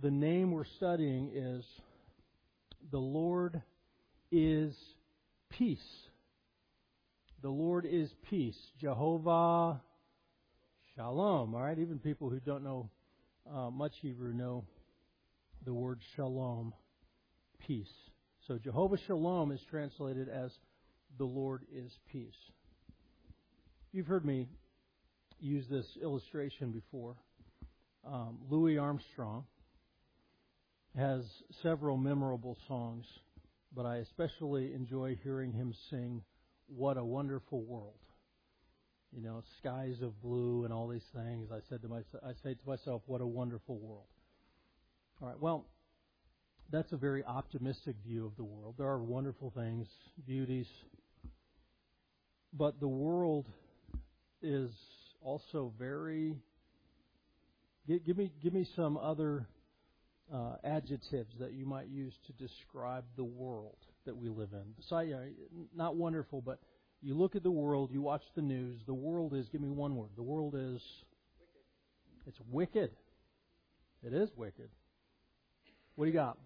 the name we're studying is the Lord is peace. The Lord is peace. Jehovah Shalom. All right, even people who don't know much Hebrew know the word shalom, peace. So Jehovah Shalom is translated as the Lord is peace. You've heard me use this illustration before. Louis Armstrong has several memorable songs, but I especially enjoy hearing him sing "What a Wonderful World." You know, skies of blue and all these things. I say to myself, what a wonderful world. All right, well, that's a very optimistic view of the world. There are wonderful things, beauties, but the world is also very. Give me some other adjectives that you might use to describe the world that we live in. Besides, not wonderful, but you look at the world, you watch the news. The world is. Give me one word. The world is. Wicked. It's wicked. It is wicked. What do you got?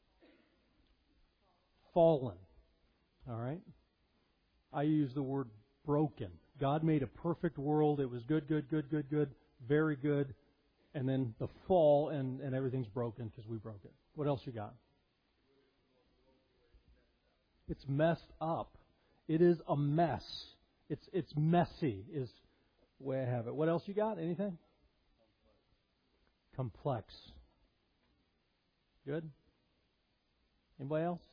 Fallen. All right. I use the word broken. God made a perfect world. It was good, very good. And then the fall, and everything's broken because we broke it. What else you got? It's messed up. It is a mess. It's messy is the way I have it. What else you got? Anything? Complex. Good? Anybody else?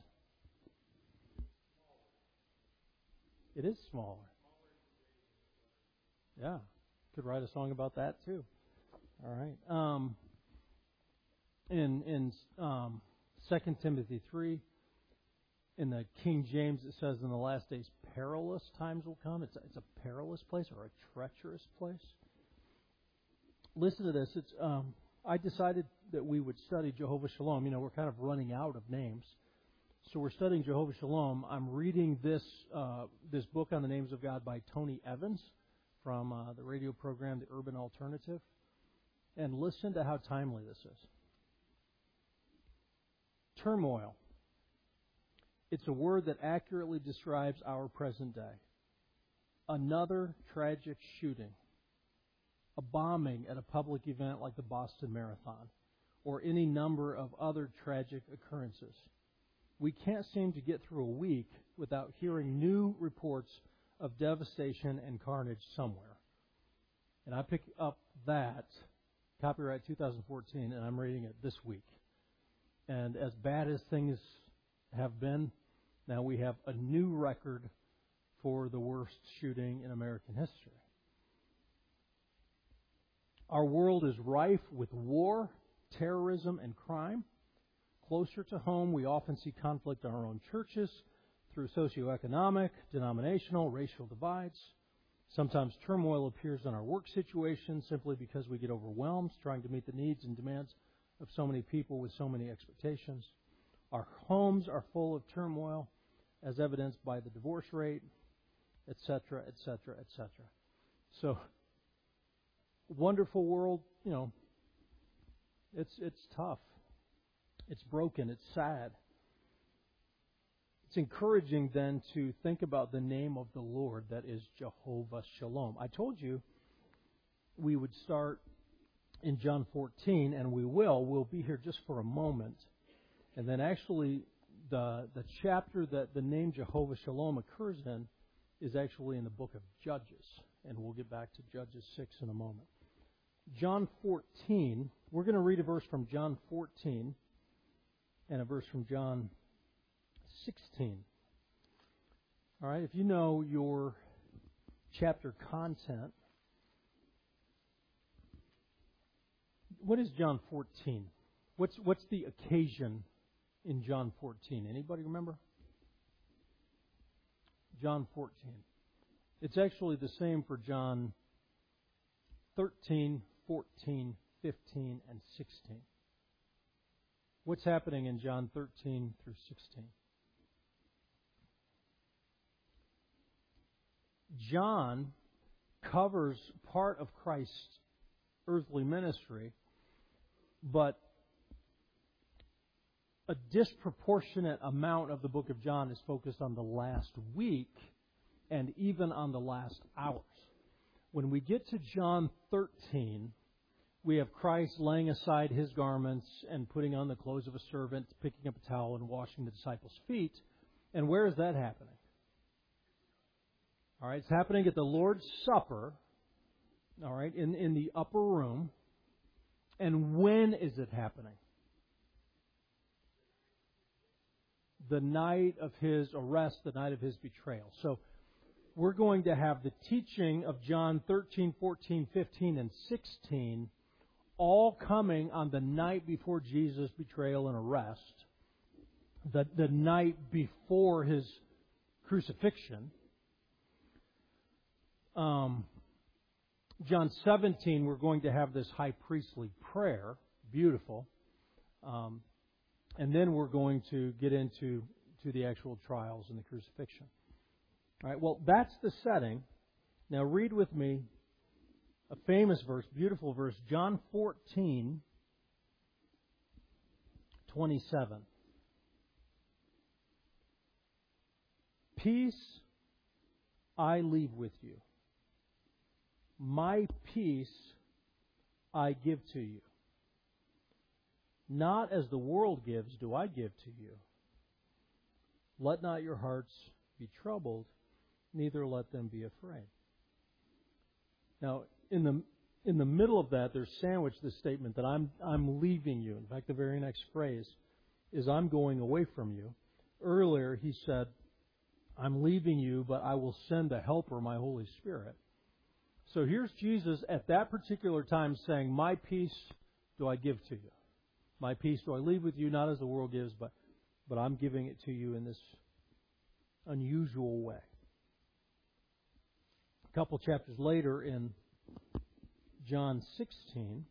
It is smaller. Yeah. Could write a song about that too. All right. In 2 Timothy 3, in the King James, it says in the last days, perilous times will come. It's a perilous place or a treacherous place. Listen to this. I decided that we would study Jehovah Shalom. You know, we're kind of running out of names. So we're studying Jehovah Shalom. I'm reading this book on the names of God by Tony Evans from the radio program, The Urban Alternative. And listen to how timely this is. Turmoil. It's a word that accurately describes our present day. Another tragic shooting. A bombing at a public event like the Boston Marathon. Or any number of other tragic occurrences. We can't seem to get through a week without hearing new reports of devastation and carnage somewhere. And I pick up that, copyright 2014, and I'm reading it this week. And as bad as things have been, now we have a new record for the worst shooting in American history. Our world is rife with war, terrorism, and crime. Closer to home, we often see conflict in our own churches through socioeconomic, denominational, racial divides. Sometimes turmoil appears in our work situations simply because we get overwhelmed trying to meet the needs and demands of so many people with so many expectations. Our homes are full of turmoil, as evidenced by the divorce rate, etc., etc., etc. So, wonderful world, you know, it's tough. It's broken. It's sad. It's encouraging then to think about the name of the Lord that is Jehovah Shalom. I told you we would start in John 14, and we will. We'll be here just for a moment. And then actually the chapter that the name Jehovah Shalom occurs in is actually in the book of Judges. And we'll get back to Judges 6 in a moment. John 14, we're going to read a verse from John 14 and a verse from John 16. All right, if you know your chapter content, what is John 14? What's the occasion in John 14? Anybody remember? John 14. It's actually the same for John 13, 14, 15, and 16. What's happening in John 13 through 16? John covers part of Christ's earthly ministry, but a disproportionate amount of the book of John is focused on the last week and even on the last hours. When we get to John 13, we have Christ laying aside His garments and putting on the clothes of a servant, picking up a towel and washing the disciples' feet. And where is that happening? All right, it's happening at the Lord's Supper, all right, in the upper room. And when is it happening? The night of His arrest, the night of His betrayal. So we're going to have the teaching of John 13, 14, 15, and 16 all coming on the night before Jesus' betrayal and arrest, the night before His crucifixion. John 17, we're going to have this high priestly prayer, beautiful, and then we're going to get into the actual trials and the crucifixion. All right, well, that's the setting. Now read with me a famous verse, beautiful verse, John 14, 27. Peace I leave with you. My peace I give to you. Not as the world gives do I give to you. Let not your hearts be troubled, neither let them be afraid. Now, in the middle of that, there's sandwiched this statement that I'm leaving you. In fact, the very next phrase is I'm going away from you. Earlier, he said, I'm leaving you, but I will send the Helper, my Holy Spirit. So here's Jesus at that particular time saying, my peace do I give to you. My peace do I leave with you, not as the world gives, but I'm giving it to you in this unusual way. A couple chapters later in John 16,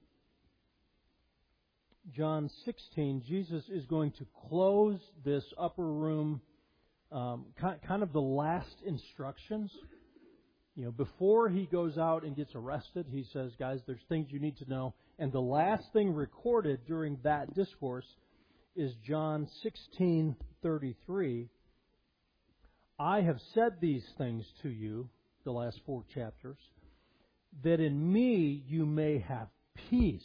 Jesus is going to close this upper room, kind of the last instructions. You know, before he goes out and gets arrested, he says, guys, there's things you need to know. And the last thing recorded during that discourse is John 16:33. I have said these things to you, the last 4 chapters, that in me you may have peace.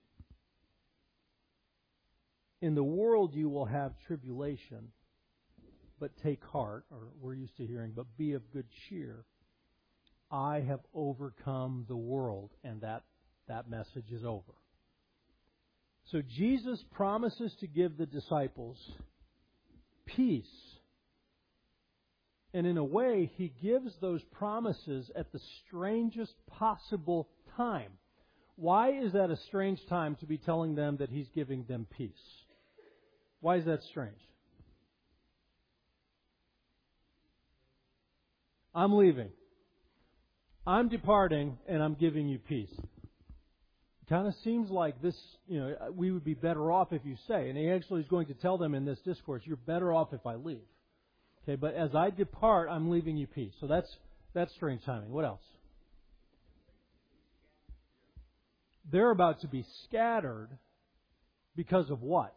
In the world you will have tribulation, but take heart, or we're used to hearing, but be of good cheer. I have overcome the world, and that message is over. So Jesus promises to give the disciples peace. And in a way, He gives those promises at the strangest possible time. Why is that a strange time to be telling them that He's giving them peace? Why is that strange? I'm leaving. I'm departing, and I'm giving you peace. It kind of seems like this, we would be better off if you say. And He actually is going to tell them in this discourse, you're better off if I leave. Okay, but as I depart, I'm leaving you peace. So that's strange timing. What else? They're about to be scattered because of what?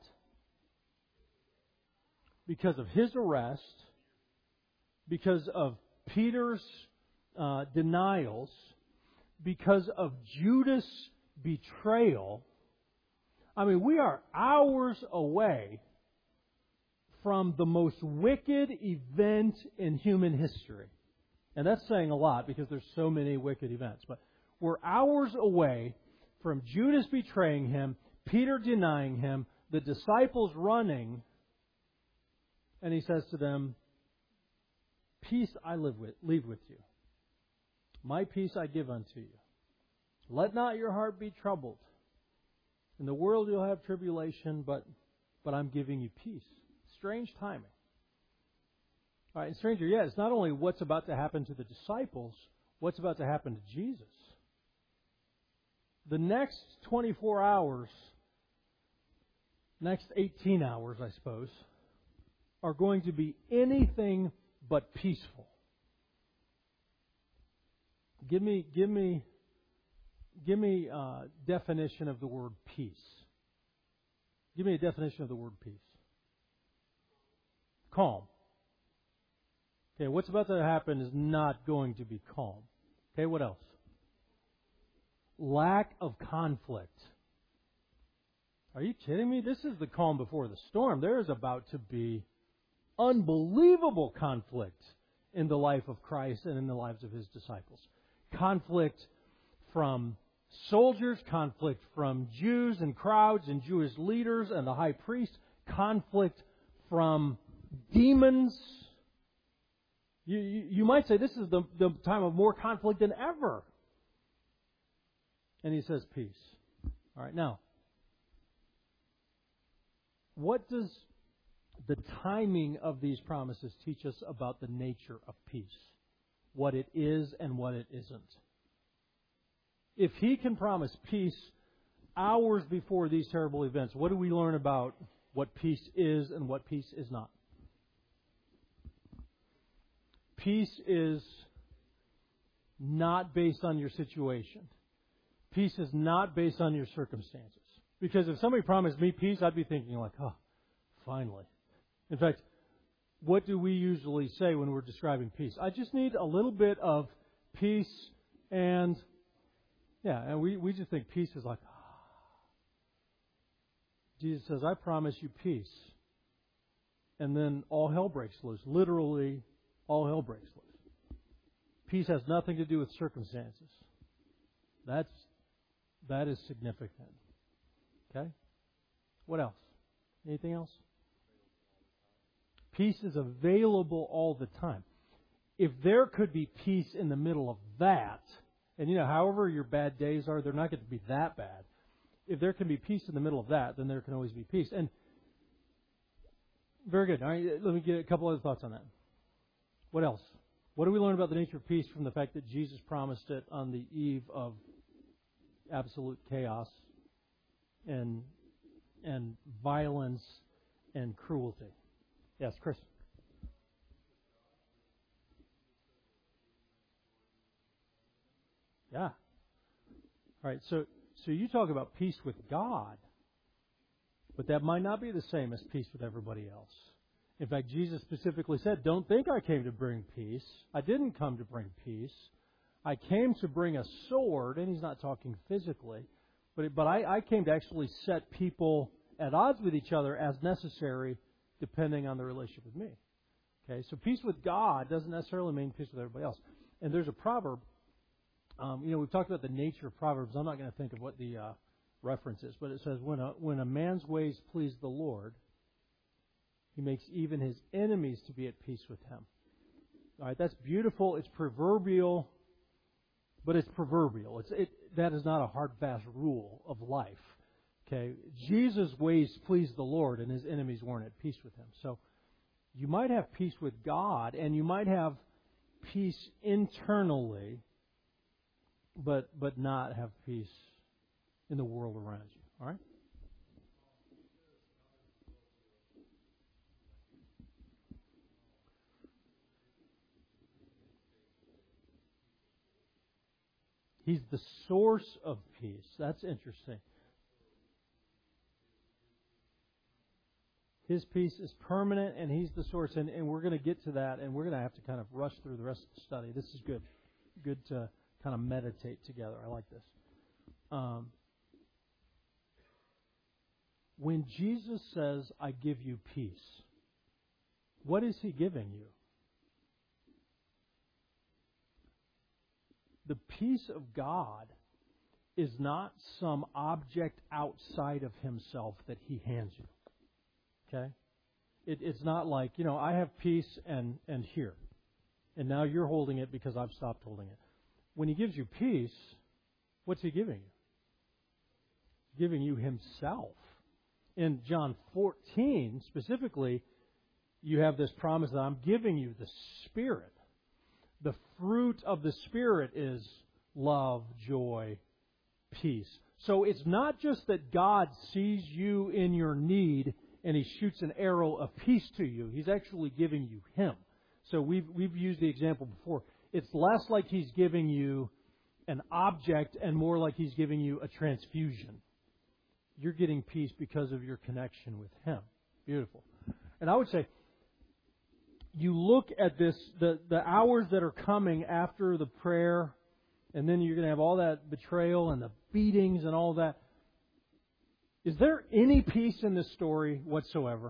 Because of His arrest, because of Peter's denials, because of Judas' betrayal. I mean, we are hours away from the most wicked event in human history. And that's saying a lot because there's so many wicked events. But we're hours away from Judas betraying Him, Peter denying Him, the disciples running, and He says to them, peace I leave with you. My peace I give unto you. Let not your heart be troubled. In the world you'll have tribulation, but I'm giving you peace. Strange timing. All right, and stranger yet, it's not only what's about to happen to the disciples, what's about to happen to Jesus. The next 24 hours, next 18 hours, I suppose, are going to be anything but peaceful. Give me a definition of the word peace. Give me a definition of the word peace. calm. Okay, what's about to happen is not going to be calm. Okay, what else? Lack of conflict. Are you kidding me? This is the calm before the storm. There is about to be unbelievable conflict in the life of Christ and in the lives of His disciples. Conflict from soldiers, conflict from Jews and crowds and Jewish leaders and the high priest, conflict from demons. You might say this is the time of more conflict than ever. And He says peace. All right, now, what does the timing of these promises teach us about the nature of peace? What it is and what it isn't. If He can promise peace hours before these terrible events, what do we learn about what peace is and what peace is not? Peace is not based on your situation. Peace is not based on your circumstances. Because if somebody promised me peace, I'd be thinking like, oh, finally. In fact, what do we usually say when we're describing peace? I just need a little bit of peace and we just think peace is like, Jesus says, I promise you peace. And then all hell breaks loose. Literally, all hell breaks loose. Peace has nothing to do with circumstances. That is significant. Okay? What else? Anything else? Peace is available all the time. If there could be peace in the middle of that, and however your bad days are, they're not going to be that bad. If there can be peace in the middle of that, then there can always be peace. And very good. All right, let me get a couple other thoughts on that. What else? What do we learn about the nature of peace from the fact that Jesus promised it on the eve of absolute chaos and violence and cruelty? Yes, Chris. Yeah. All right, so you talk about peace with God, but that might not be the same as peace with everybody else. In fact, Jesus specifically said, don't think I came to bring peace. I didn't come to bring peace. I came to bring a sword, and He's not talking physically, but I came to actually set people at odds with each other as necessary, depending on the relationship with me. Okay, so peace with God doesn't necessarily mean peace with everybody else. And there's a proverb. We've talked about the nature of Proverbs. I'm not going to think of what the reference is, but it says, when a man's ways please the Lord, He makes even his enemies to be at peace with him. All right, that's beautiful. It's proverbial, but it's proverbial. That is not a hard, fast rule of life. Okay, Jesus' ways pleased the Lord, and His enemies weren't at peace with Him. So you might have peace with God, and you might have peace internally, but not have peace in the world around you. All right? He's the source of peace. That's interesting. His peace is permanent, and He's the source. And we're going to get to that, and we're going to have to kind of rush through the rest of the study. This is good. Good to kind of meditate together. I like this. When Jesus says, I give you peace, what is He giving you? The peace of God is not some object outside of Himself that He hands you. Okay? It's not like, I have peace and here. And now you're holding it because I've stopped holding it. When He gives you peace, what's He giving you? He's giving you Himself. In John 14, specifically, you have this promise that I'm giving you the Spirit. The fruit of the Spirit is love, joy, peace. So it's not just that God sees you in your need and He shoots an arrow of peace to you. He's actually giving you Him. So we've used the example before. It's less like He's giving you an object and more like He's giving you a transfusion. You're getting peace because of your connection with Him. Beautiful. And I would say, you look at this, the hours that are coming after the prayer, and then you're going to have all that betrayal and the beatings and all that. Is there any peace in this story whatsoever?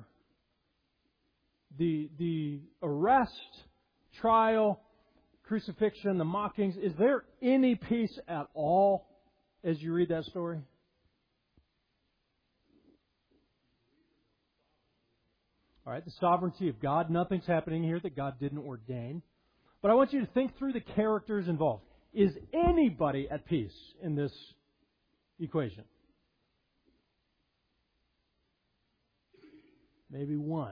The arrest, trial, crucifixion, the mockings, is there any peace at all as you read that story? All right, the sovereignty of God. Nothing's happening here that God didn't ordain. But I want you to think through the characters involved. Is anybody at peace in this equation? Maybe one.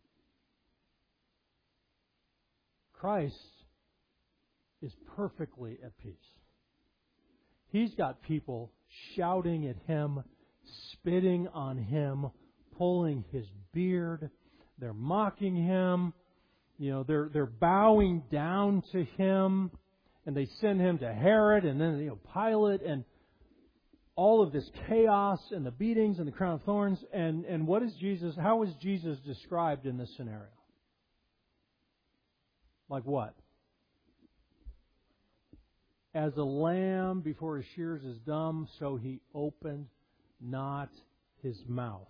Christ is perfectly at peace. He's got people shouting at Him, spitting on Him, pulling His beard. They're mocking Him. They're bowing down to Him. And they send Him to Herod and then Pilate, and all of this chaos and the beatings and the crown of thorns. And what is Jesus? How is Jesus described in this scenario? Like what? As a lamb before his shears is dumb, so He opened not His mouth.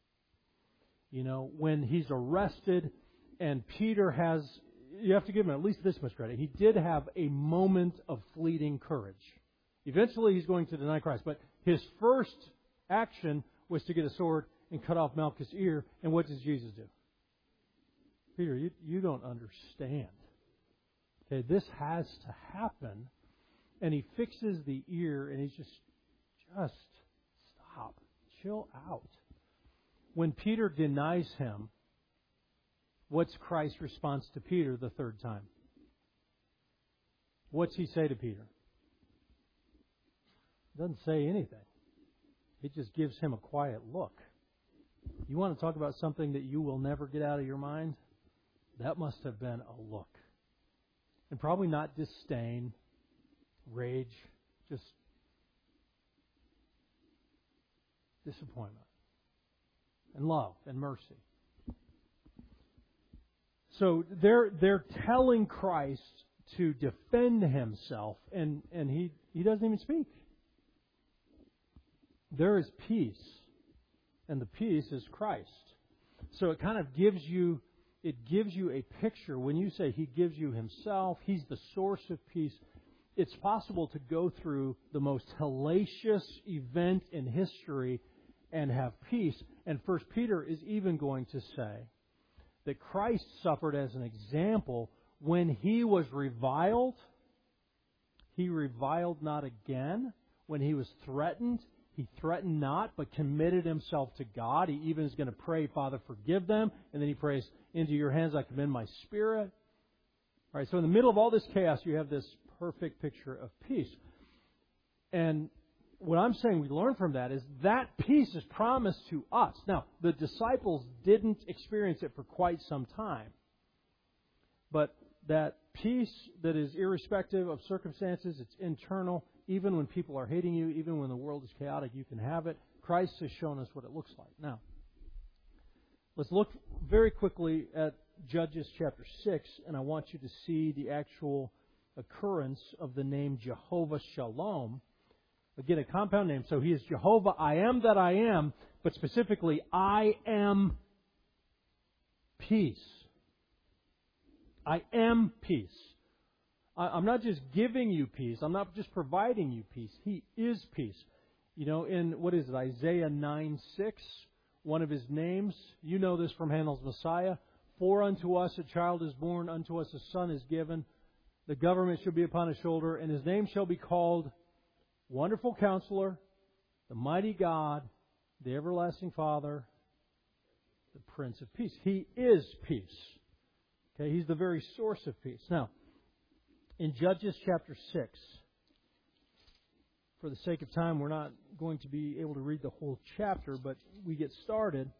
When He's arrested and Peter has, you have to give Him at least this much credit. He did have a moment of fleeting courage. Eventually He's going to deny Christ, but His first action was to get a sword and cut off Malchus' ear. And what does Jesus do? Peter, you don't understand. Okay, this has to happen. And He fixes the ear and He's just stop. Chill out. When Peter denies Him, what's Christ's response to Peter the third time? What's He say to Peter? He doesn't say anything. He just gives him a quiet look. You want to talk about something that you will never get out of your mind? That must have been a look. And probably not disdain, rage, just disappointment and love and mercy. So they're telling Christ to defend Himself, and he doesn't even speak. There is peace, and the peace is Christ. So it kind of gives you a picture. When you say He gives you Himself, He's the source of peace. It's possible to go through the most hellacious event in history and have peace. And 1 Peter is even going to say that Christ suffered as an example when He was reviled. He reviled not again. When He was threatened, He threatened not, but committed Himself to God. He even is going to pray, Father, forgive them. And then He prays, into Your hands I commend my spirit. All right, so in the middle of all this chaos, you have this perfect picture of peace. And what I'm saying we learn from that is that peace is promised to us. Now, the disciples didn't experience it for quite some time. But that peace that is irrespective of circumstances, it's internal. Even when people are hating you, even when the world is chaotic, you can have it. Christ has shown us what it looks like. Now, let's look very quickly at Judges chapter 6, and I want you to see the actual occurrence of the name Jehovah Shalom. Again, a compound name. So He is Jehovah, I am that I am, but specifically, I am peace. I am peace. I'm not just giving you peace. I'm not just providing you peace. He is peace. In, Isaiah 9:6, one of His names, you know this from Handel's Messiah, for unto us a child is born, unto us a son is given, the government shall be upon His shoulder, and His name shall be called Wonderful Counselor, the Mighty God, the Everlasting Father, the Prince of Peace. He is peace. Okay, He's the very source of peace. Now, in Judges chapter 6, for the sake of time, we're not going to be able to read the whole chapter, but we get started.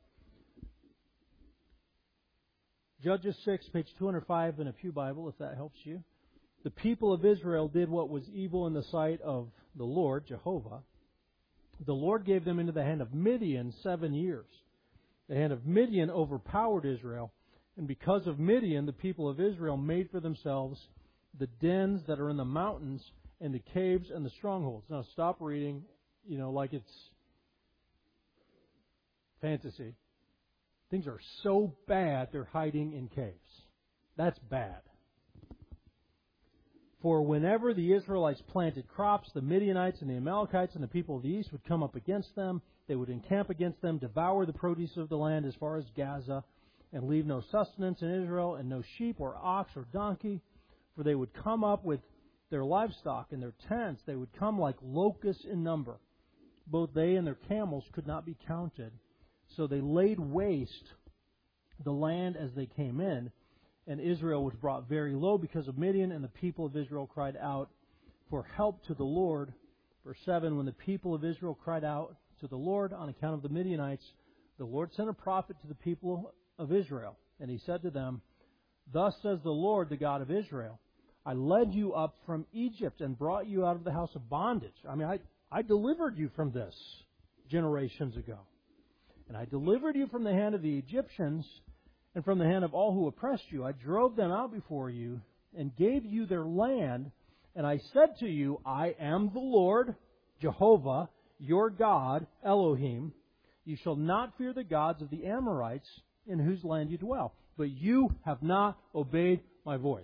Judges 6, page 205 in a Pew Bible, if that helps you. The people of Israel did what was evil in the sight of the Lord, Jehovah. The Lord gave them into the hand of Midian 7 years. The hand of Midian overpowered Israel, And because of Midian, the people of Israel made for themselves the dens that are in the mountains and the caves and the strongholds. Now stop reading, like it's fantasy. Things are so bad they're hiding in caves. That's bad. For whenever the Israelites planted crops, the Midianites and the Amalekites and the people of the east would come up against them. They would encamp against them, devour the produce of the land as far as Gaza, and leave no sustenance in Israel, and no sheep or ox or donkey. For they would come up with their livestock and their tents. They would come like locusts in number. Both they and their camels could not be counted. So they laid waste the land as they came in, and Israel was brought very low because of Midian, and the people of Israel cried out for help to the Lord. Verse 7, when the people of Israel cried out to the Lord on account of the Midianites, the Lord sent a prophet to the people of Israel, and he said to them, Thus says the Lord, the God of Israel, I led you up from Egypt and brought you out of the house of bondage. I delivered you from this generations ago. And I delivered you from the hand of the Egyptians and from the hand of all who oppressed you. I drove them out before you and gave you their land. And I said to you, I am the Lord, Jehovah, your God, Elohim. You shall not fear the gods of the Amorites in whose land you dwell. But you have not obeyed my voice.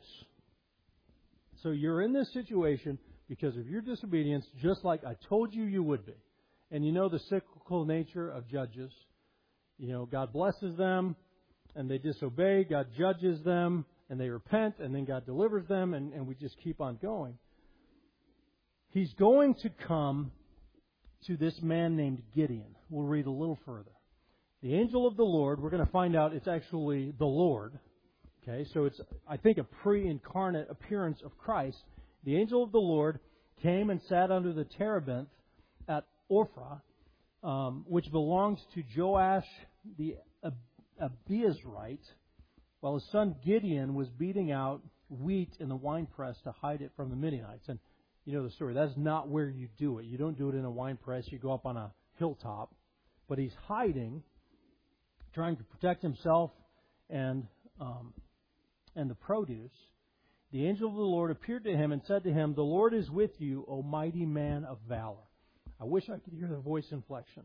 So you're in this situation because of your disobedience, just like I told you you would be. And you know the cyclical nature of judges. God blesses them, and they disobey. God judges them, and they repent, and then God delivers them, and we just keep on going. He's going to come to this man named Gideon. We'll read a little further. The angel of the Lord, we're going to find out it's actually the Lord. Okay, so it's, I think, a pre-incarnate appearance of Christ. The angel of the Lord came and sat under the terebinth at Ophrah, which belongs to Joash the Abiezrite, while his son Gideon was beating out wheat in the winepress to hide it from the Midianites. And you know the story. That's not where you do it. You don't do it in a winepress. You go up on a hilltop. But he's hiding, trying to protect himself and the produce. The angel of the Lord appeared to him and said to him, The Lord is with you, O mighty man of valor. I wish I could hear the voice inflection.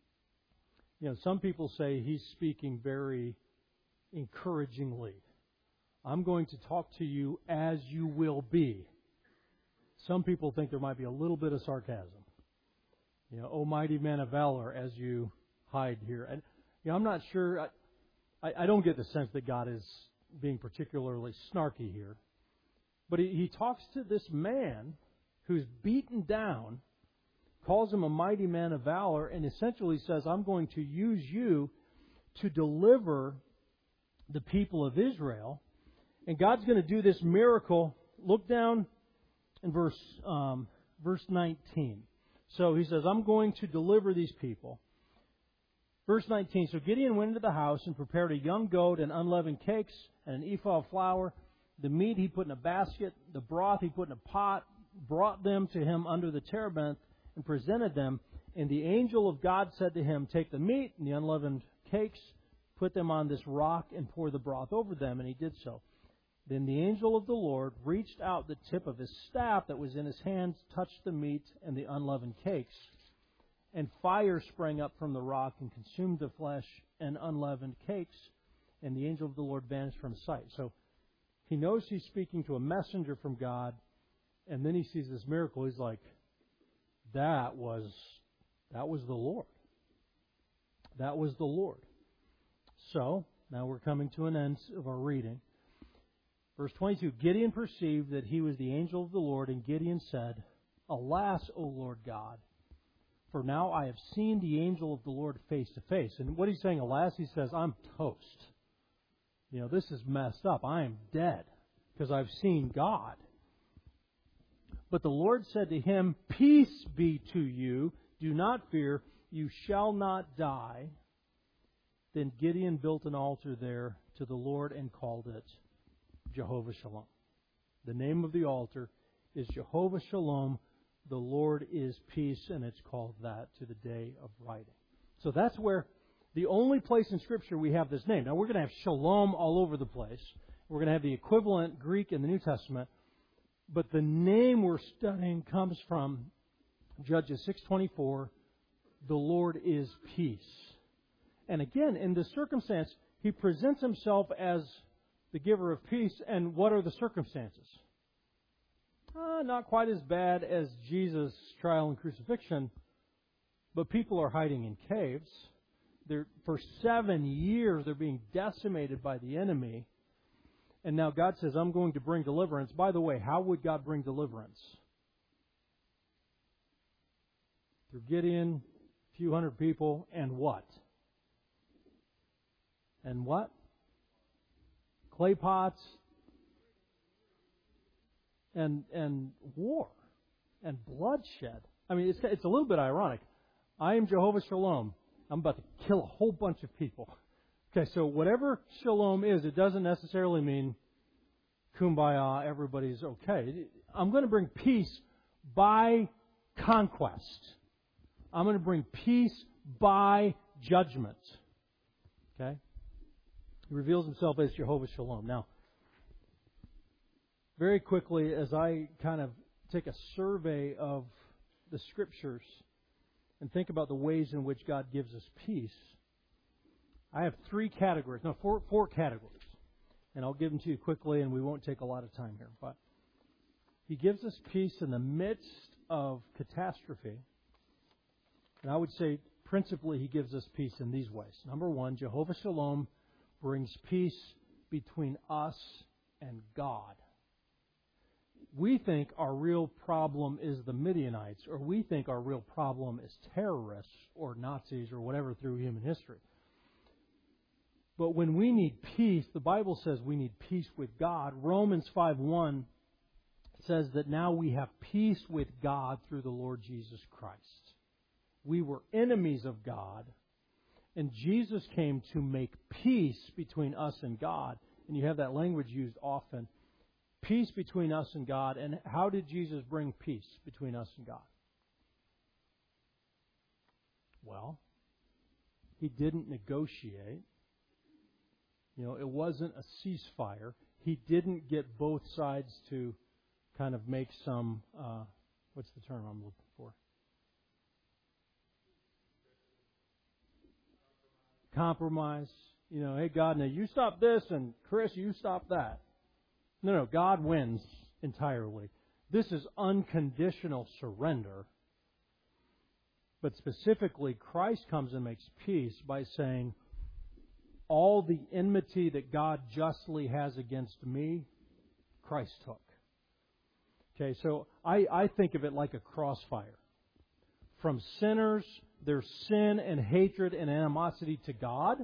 Some people say he's speaking very encouragingly. I'm going to talk to you as you will be. Some people think there might be a little bit of sarcasm. O mighty man of valor, as you hide here. And I'm not sure. I don't get the sense that God is being particularly snarky here. But he talks to this man who's beaten down, calls him a mighty man of valor, and essentially says, I'm going to use you to deliver the people of Israel. And God's going to do this miracle. Look down in verse 19. So he says, I'm going to deliver these people. Verse 19, so Gideon went into the house and prepared a young goat and unleavened cakes and an ephah of flour. The meat he put in a basket, the broth he put in a pot, brought them to him under the terebinth and presented them. And the angel of God said to him, Take the meat and the unleavened cakes, put them on this rock and pour the broth over them. And he did so. Then the angel of the Lord reached out the tip of his staff that was in his hand, touched the meat and the unleavened cakes. And fire sprang up from the rock and consumed the flesh and unleavened cakes. And the angel of the Lord vanished from sight. So he knows he's speaking to a messenger from God. And then he sees this miracle. He's like, that was the Lord. That was the Lord. So now we're coming to an end of our reading. Verse 22, Gideon perceived that he was the angel of the Lord, and Gideon said, Alas, O Lord God, for now I have seen the angel of the Lord face to face. And what he's saying, alas, he says, I'm toast. This is messed up. I am dead because I've seen God. But the Lord said to him, Peace be to you. Do not fear. You shall not die. Then Gideon built an altar there to the Lord and called it Jehovah Shalom. The name of the altar is Jehovah Shalom. The Lord is peace, and it's called that to the day of writing. So that's where The only place in Scripture we have this name. Now, we're going to have shalom all over the place. We're going to have the equivalent Greek in the New Testament. But the name we're studying comes from Judges 6:24. The Lord is peace. And again, in this circumstance, He presents Himself as the giver of peace. And what are the circumstances? Not quite as bad as Jesus' trial and crucifixion, but people are hiding in caves. For 7 years, they're being decimated by the enemy. And now God says, I'm going to bring deliverance. By the way, how would God bring deliverance? Through Gideon, a few hundred people, and what? And what? Clay pots, and war, and bloodshed. I mean, it's a little bit ironic. I am Jehovah Shalom. I'm about to kill a whole bunch of people. Okay, so whatever shalom is, it doesn't necessarily mean kumbaya, everybody's okay. I'm going to bring peace by conquest. I'm going to bring peace by judgment. Okay? He reveals Himself as Jehovah Shalom. Now, very quickly, as I kind of take a survey of the Scriptures and think about the ways in which God gives us peace, I have four categories. And I'll give them to you quickly, and we won't take a lot of time here. But He gives us peace in the midst of catastrophe. And I would say, principally, He gives us peace in these ways. Number one, Jehovah Shalom brings peace between us and God. We think our real problem is the Midianites, or we think our real problem is terrorists or Nazis or whatever through human history. But when we need peace, the Bible says we need peace with God. Romans 5:1 says that now we have peace with God through the Lord Jesus Christ. We were enemies of God, and Jesus came to make peace between us and God. And you have that language used often. Peace between us and God. And how did Jesus bring peace between us and God? Well, He didn't negotiate. It wasn't a ceasefire. He didn't get both sides to kind of make some, what's the term I'm looking for? Compromise. Hey, God, now you stop this, and Chris, you stop that. No, God wins entirely. This is unconditional surrender. But specifically, Christ comes and makes peace by saying, all the enmity that God justly has against me, Christ took. Okay, so I think of it like a crossfire. From sinners, there's sin and hatred and animosity to God.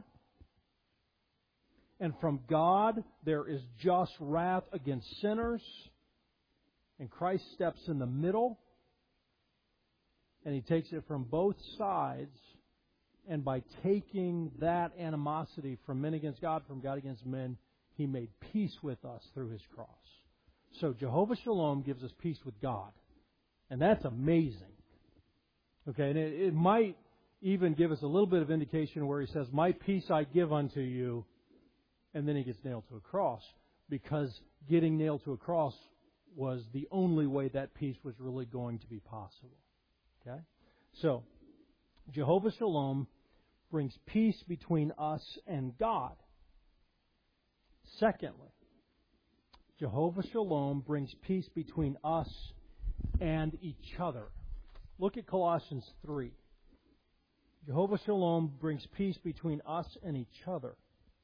And from God, there is just wrath against sinners. And Christ steps in the middle. And He takes it from both sides. And by taking that animosity from men against God, from God against men, He made peace with us through His cross. So Jehovah Shalom gives us peace with God. And that's amazing. Okay, and it might even give us a little bit of indication where He says, my peace I give unto you. And then He gets nailed to a cross. Because getting nailed to a cross was the only way that peace was really going to be possible. Okay? So, Jehovah Shalom brings peace between us and God. Secondly, Jehovah Shalom brings peace between us and each other. Look at Colossians 3. Jehovah Shalom brings peace between us and each other.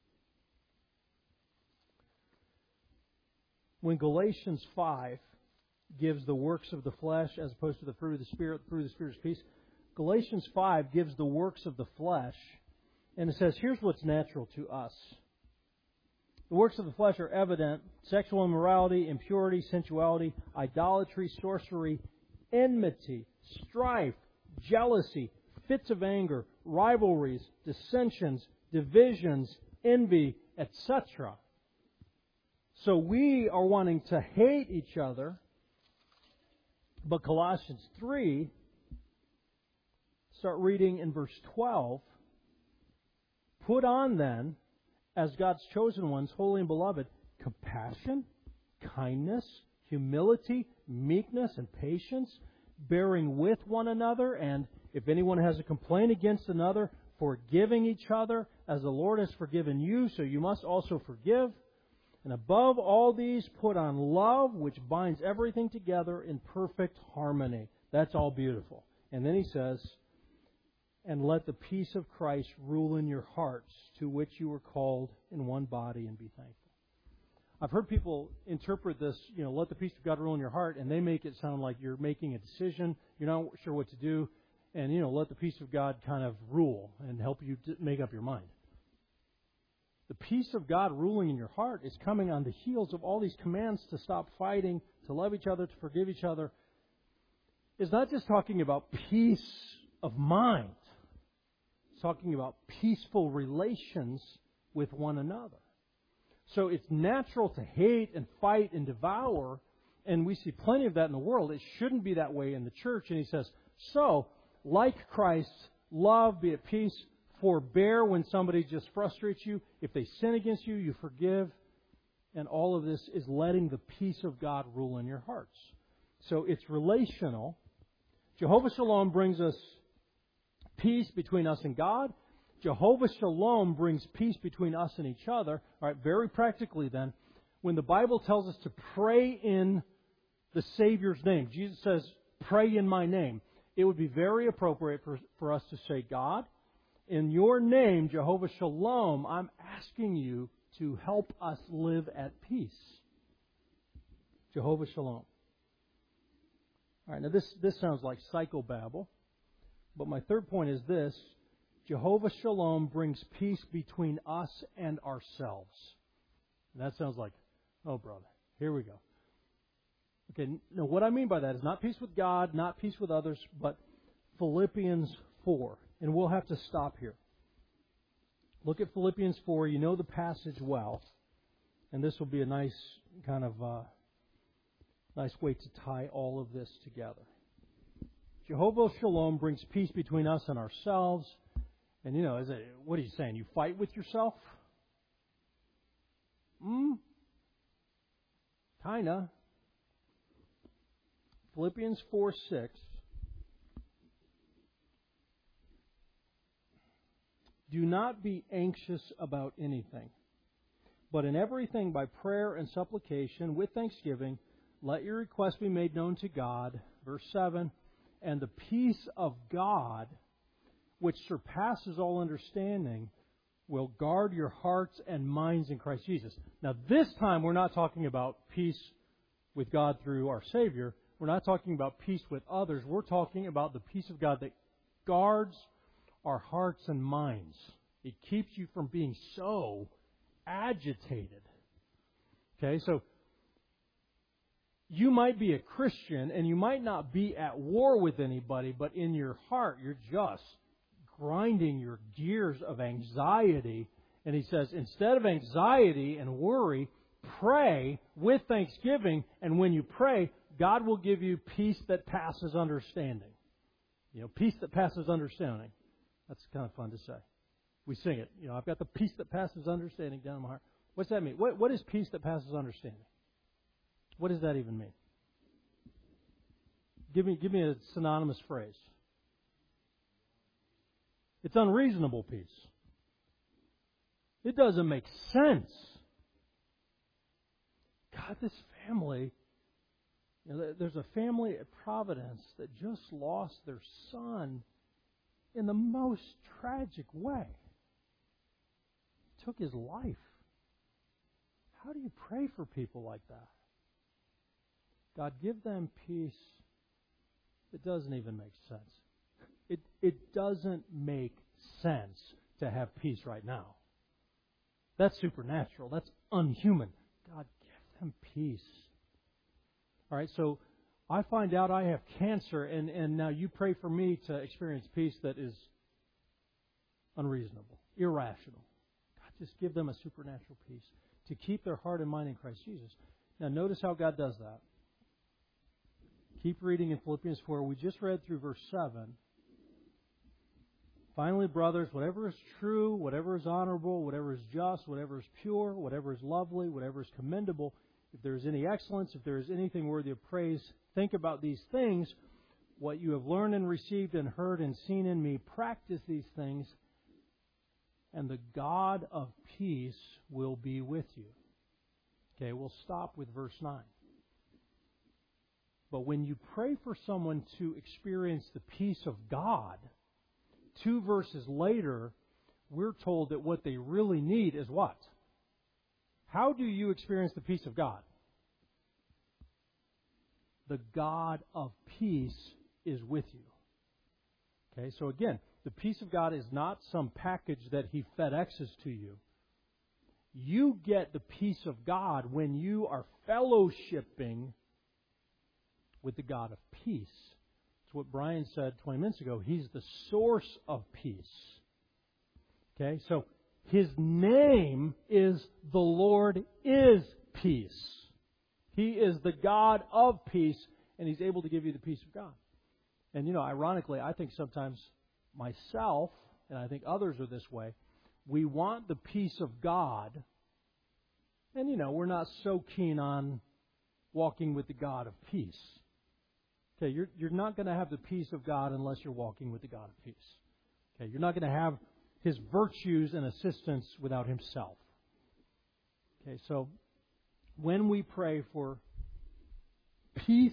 When Galatians 5 gives the works of the flesh as opposed to the fruit of the Spirit, through the Spirit's peace, Galatians 5 gives the works of the flesh, and it says, here's what's natural to us. The works of the flesh are evident: sexual immorality, impurity, sensuality, idolatry, sorcery, enmity, strife, jealousy, fits of anger, rivalries, dissensions, divisions, envy, etc. So we are wanting to hate each other, but Colossians 3, start reading in verse 12, Put on then, as God's chosen ones, holy and beloved, compassion, kindness, humility, meekness, and patience, bearing with one another, and if anyone has a complaint against another, forgiving each other, as the Lord has forgiven you, so you must also forgive. And above all these, put on love, which binds everything together in perfect harmony. That's all beautiful. And then he says, and let the peace of Christ rule in your hearts, to which you were called in one body, and be thankful. I've heard people interpret this, let the peace of God rule in your heart, and they make it sound like you're making a decision, you're not sure what to do, and, let the peace of God kind of rule and help you to make up your mind. The peace of God ruling in your heart is coming on the heels of all these commands to stop fighting, to love each other, to forgive each other. It's not just talking about peace of mind. It's talking about peaceful relations with one another. So it's natural to hate and fight and devour, and we see plenty of that in the world. It shouldn't be that way in the church. And he says, so, like Christ, love, be at peace, forbear when somebody just frustrates you. If they sin against you, you forgive. And all of this is letting the peace of God rule in your hearts. So it's relational. Jehovah Shalom brings us peace between us and God. Jehovah Shalom brings peace between us and each other. All right, very practically then, when the Bible tells us to pray in the Savior's name, Jesus says, pray in my name, it would be very appropriate for us to say, God, in your name, Jehovah Shalom, I'm asking you to help us live at peace. Jehovah Shalom. All right, now this sounds like psychobabble, but my third point is this. Jehovah Shalom brings peace between us and ourselves. And that sounds like, oh, brother, here we go. Okay, now what I mean by that is not peace with God, not peace with others, but Philippians 4. And we'll have to stop here. Look at Philippians 4. You know the passage well. And this will be a nice kind of nice way to tie all of this together. Jehovah Shalom brings peace between us and ourselves. And, what are you saying? You fight with yourself? Kinda. Philippians 4:6. Do not be anxious about anything, but in everything by prayer and supplication with thanksgiving, let your requests be made known to God. Verse 7, and the peace of God, which surpasses all understanding, will guard your hearts and minds in Christ Jesus. Now, this time we're not talking about peace with God through our Savior. We're not talking about peace with others. We're talking about the peace of God that guards our hearts and minds. It keeps you from being so agitated. Okay, so you might be a Christian and you might not be at war with anybody, but in your heart you're just grinding your gears of anxiety. And he says, instead of anxiety and worry, pray with thanksgiving. And when you pray, God will give you peace that passes understanding. Peace that passes understanding. That's kind of fun to say. We sing it. I've got the peace that passes understanding down in my heart. What's that mean? What is peace that passes understanding? What does that even mean? Give me a synonymous phrase. It's unreasonable peace. It doesn't make sense. God, this family, there's a family at Providence that just lost their son in the most tragic way. Took his life. How do you pray for people like that? God, give them peace. It doesn't even make sense. It doesn't make sense to have peace right now. That's supernatural. That's unhuman. God, give them peace. All right, so I find out I have cancer, and now you pray for me to experience peace that is unreasonable, irrational. God, just give them a supernatural peace to keep their heart and mind in Christ Jesus. Now, notice how God does that. Keep reading in Philippians 4. We just read through verse 7. Finally, brothers, whatever is true, whatever is honorable, whatever is just, whatever is pure, whatever is lovely, whatever is commendable, if there is any excellence, if there is anything worthy of praise, think about these things. What you have learned and received and heard and seen in me, practice these things, and the God of peace will be with you. Okay, we'll stop with verse 9. But when you pray for someone to experience the peace of God, 2 verses later, we're told that what they really need is what? How do you experience the peace of God? The God of peace is with you. Okay, so again, the peace of God is not some package that He FedExes to you. You get the peace of God when you are fellowshipping with the God of peace. It's what Brian said 20 minutes ago. He's the source of peace. Okay, so His name is the Lord is peace. He is the God of peace, and He's able to give you the peace of God. And, ironically, I think sometimes myself, and I think others are this way, we want the peace of God, and, we're not so keen on walking with the God of peace. Okay, you're not going to have the peace of God unless you're walking with the God of peace. Okay, you're not going to have His virtues and assistance without Himself. Okay, so when we pray for peace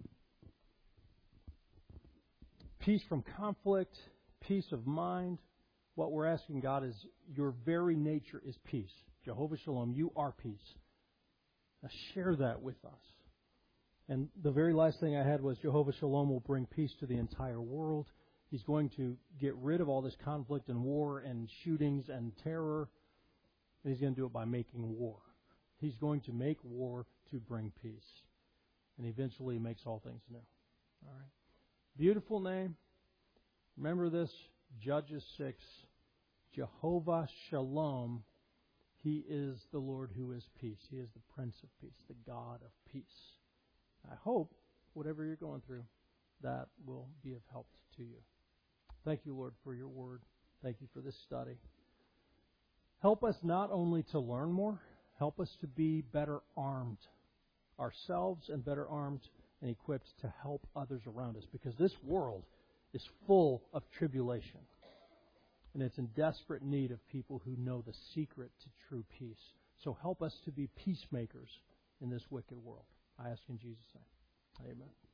from conflict, peace of mind, what we're asking God is, your very nature is peace. Jehovah Shalom, you are peace. Now share that with us. And the very last thing I had was Jehovah Shalom will bring peace to the entire world. He's going to get rid of all this conflict and war and shootings and terror. And He's going to do it by making war. He's going to make war to bring peace. And eventually He makes all things new. All right. Beautiful name. Remember this, Judges 6. Jehovah Shalom. He is the Lord who is peace. He is the Prince of Peace, the God of peace. I hope, whatever you're going through, that will be of help to you. Thank you, Lord, for your word. Thank you for this study. Help us not only to learn more, help us to be better armed ourselves and better armed and equipped to help others around us, because this world is full of tribulation. And it's in desperate need of people who know the secret to true peace. So help us to be peacemakers in this wicked world. I ask in Jesus' name. Amen.